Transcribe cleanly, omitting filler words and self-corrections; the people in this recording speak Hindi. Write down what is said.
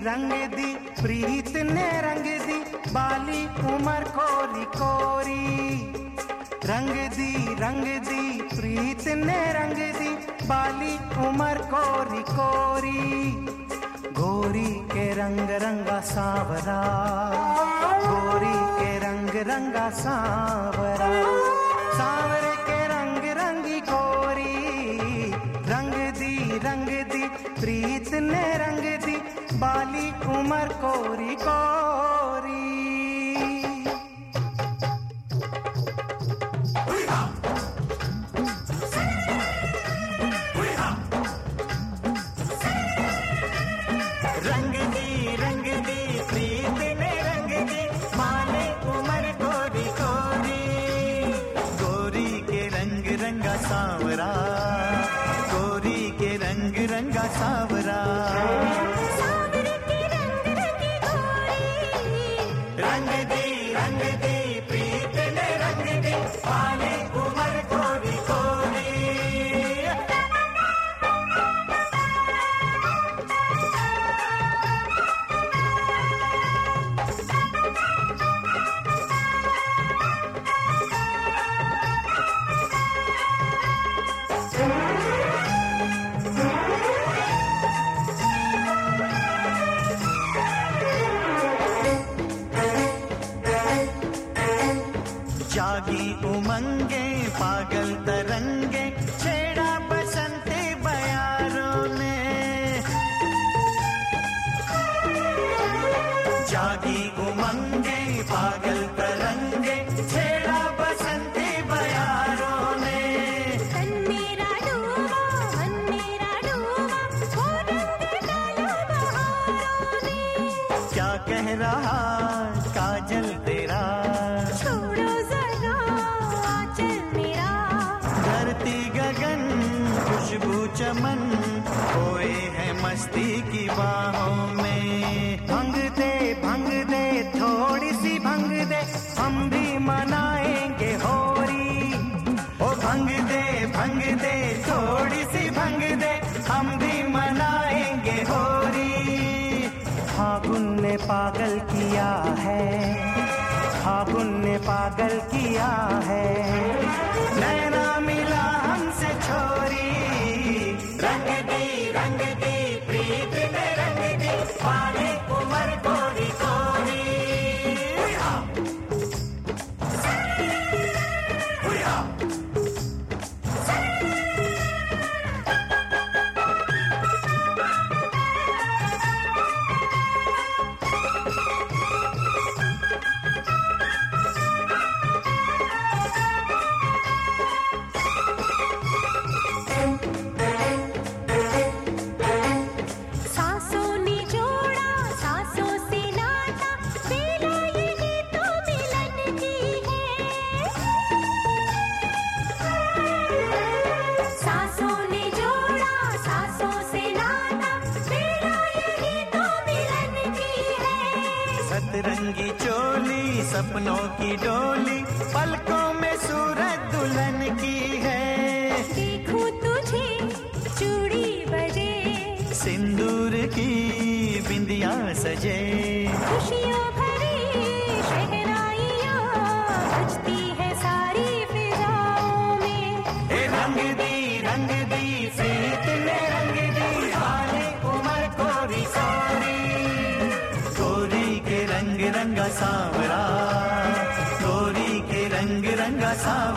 रंग दी प्रीत ने रंग दी बाली उमर कोरी कोरी। रंग दी प्रीत ने रंग दी बाली उमर कोरी कोरी। गोरी के रंग रंगा सांवरा, गोरी के रंग रंगा सांवरा, सांवरे के रंग रंगी गोरी। रंग दी प्रीत ने रंग दी बाली उमर कोरी कोरी। रंग दी प्रीत ने रंग दी बाली उमर कोरी कोरी। गोरी के रंग रंगा सांवरा, गोरी के रंग रंगा सांवरा, सांवरे के रंग रंगी गोरी। रंग दी प्रीत ने रंग दी बाली उमर कोरी कोरी। जागी उमंगे पागल तरंगे छेड़ा बसंती बयारों ने। जागी उमंगे पागल तरंगे छेड़ा बसंती बयारों ने। तन मेरा डूबा वो रंग डाला बहारों ने। क्या कह रहा काजल तेरा, छोड़ो जरा आंचल मेरा। धरती गगन खुशबू चमन खोए हैं मस्ती की बाहों में। भंग दे थोड़ी सी भंग दे हम भी मनाएंगे होरी। ओ भंग दे थोड़ी सी भंग दे हम भी मनाएंगे होरी। फागुन ने पागल किया है, फागुन ने पागल किया है। नैना मिला हमसे छोरी। रंग दी प्रीत ने रंग दी बाली उमर कोरी कोरी। सांसों ने जोड़ा सांसों से नाता, बेला यही तो मिलन की है। सांसों ने जोड़ा सांसों से नाता, बेला यही तो मिलन की है। सतरंगी चोली सपनों की डोली पलकों में सूरत दुल्हन की है। देखूं तुझे चूड़ी बजे, सिंदूर की बिंदिया सजे। खुशियों भरी शहनाइयाँ बजती है सारी फिजाओं में। रंग दी प्रीत ने रंग दी बाली उमर कोरी कोरी। गोरी के रंग रंगा सांवरा, गोरी के रंग रंगा सांवरा।